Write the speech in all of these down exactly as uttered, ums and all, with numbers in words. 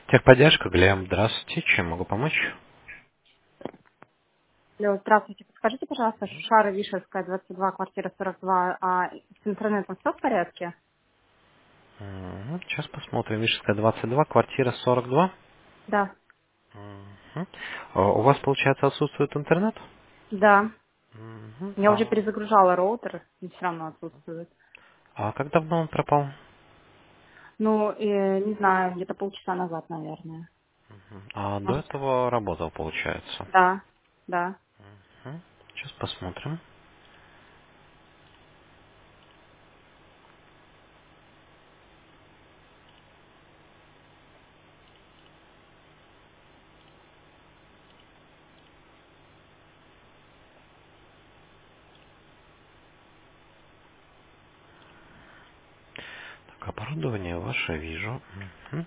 Техподдержка, Глеб, здравствуйте, чем могу помочь? Алло, здравствуйте. Подскажите, пожалуйста, Шара Вишерская, двадцать два, квартира сорок два, а с интернетом все в порядке? Мгм, сейчас посмотрим. Вишерская, двадцать два, квартира сорок два. Да. Мгм. А, У вас, получается, отсутствует интернет? Да. Мгм. Я уже А, перезагружала роутер, и все равно отсутствует. а как давно он пропал? Ну, э, не знаю, где-то полчаса назад, наверное. Мгм. А до Может? этого работал, получается. Да. Да. Мгм. Сейчас посмотрим. Так, оборудование ваше вижу. Мгм.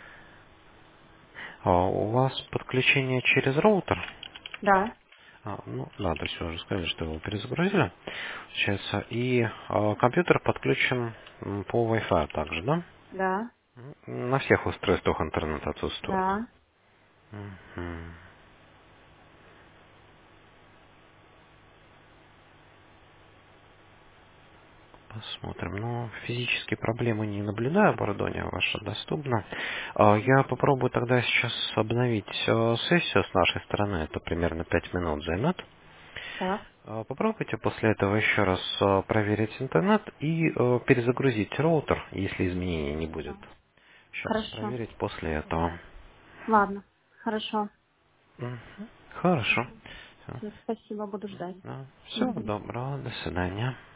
А у вас подключение через роутер? Да. А, ну, да, то есть вы уже сказали, что его перезагрузили. Получается, и а, компьютер подключен м, по Wi-Fi также, да? Да. М, На всех устройствах интернет отсутствует. Да. Мгм. Посмотрим. Ну, физические проблемы не наблюдаю, оборудование ваше доступно. А, Я попробую тогда сейчас обновить э, сессию с нашей стороны. Это примерно пять минут займет. Так. А, Попробуйте после этого еще раз э, проверить интернет и э, перезагрузить роутер, если изменений не будет. Сейчас Хорошо. проверить после этого. Ладно. Хорошо. Мгм. Хорошо. Всё, спасибо, буду ждать. Все Мгм. доброго, до свидания.